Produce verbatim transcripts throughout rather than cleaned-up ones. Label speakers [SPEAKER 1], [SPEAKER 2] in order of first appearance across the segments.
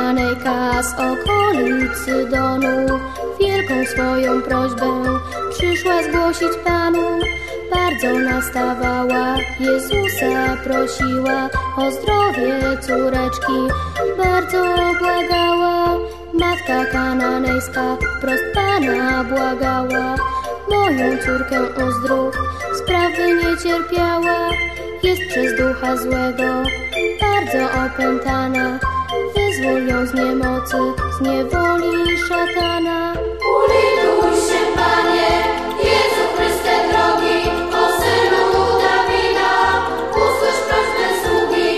[SPEAKER 1] Kananejka z okolic Sydonu wielką swoją prośbę przyszła zgłosić Panu. Bardzo nastawała, Jezusa prosiła o zdrowie córeczki, bardzo błagała. Matka kananejska wprost Pana błagała: moją córkę uzdrów, sprawy nie cierpiała. Jest przez ducha złego bardzo opętana, wyzwól ją z niemocy, z niewoli szatana.
[SPEAKER 2] Ulituj się, Panie, Jezu Chryste drogi, o Synu Dawida, usłysz prośbę sługi.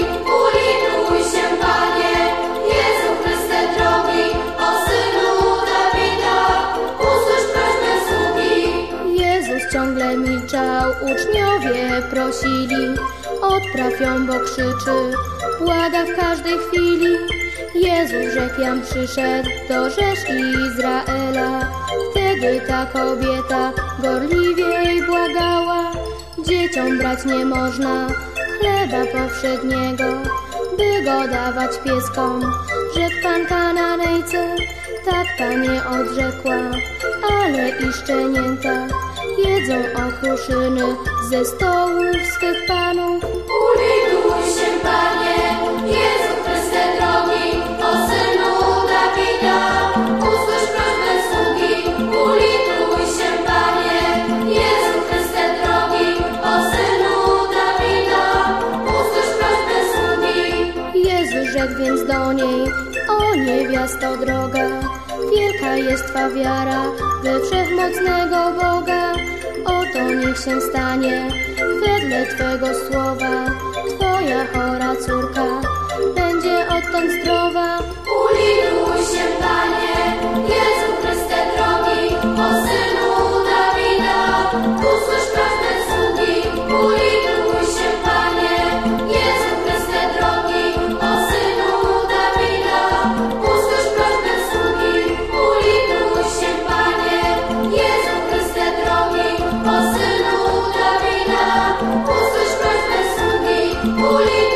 [SPEAKER 2] Ulituj się, Panie, Jezu Chryste drogi, o Synu Dawida, usłysz prośbę sługi.
[SPEAKER 1] Jezus ciągle milczał, uczniowie prosili: odpraw ją, bo krzyczy, błaga w każdej chwili. Jezus rzekł jam przyszedł do rzesz Izraela. Wtedy ta kobieta gorliwiej błagała: dzieciom brać nie można chleba powszedniego, by go dawać pieskom. Rzekł Pan Kananejce: tak, Panie, odrzekła, ale i szczenięta jedzą okruszyny ze stołów swych panów.
[SPEAKER 2] Ulituj się, Panie, Jezu Chryste drogi, o Synu Dawida, usłysz prośbę sługi. Ulituj się, Panie, Jezu Chryste drogi, o Synu Dawida, usłysz prośbę sługi.
[SPEAKER 1] Jezus rzekł więc do niej: o niewiasto droga, wielka jest Twa wiara we wszechmocnego Boga. Oto niech się stanie wedle Twego słowa, Twoja chora córka będzie odtąd zdrowa.
[SPEAKER 2] Ulituj się, Panie, Jezu Chryste drogi, o Synu Dawida, usłysz prośbę sługi. Ulituj się, Panie, Jezu Chryste drogi, o Synu Dawida, usłysz prośbę sługi. Ulituj się, Panie, Jezu Chryste drogi, o Synu Dawida, usłysz prośbę sługi.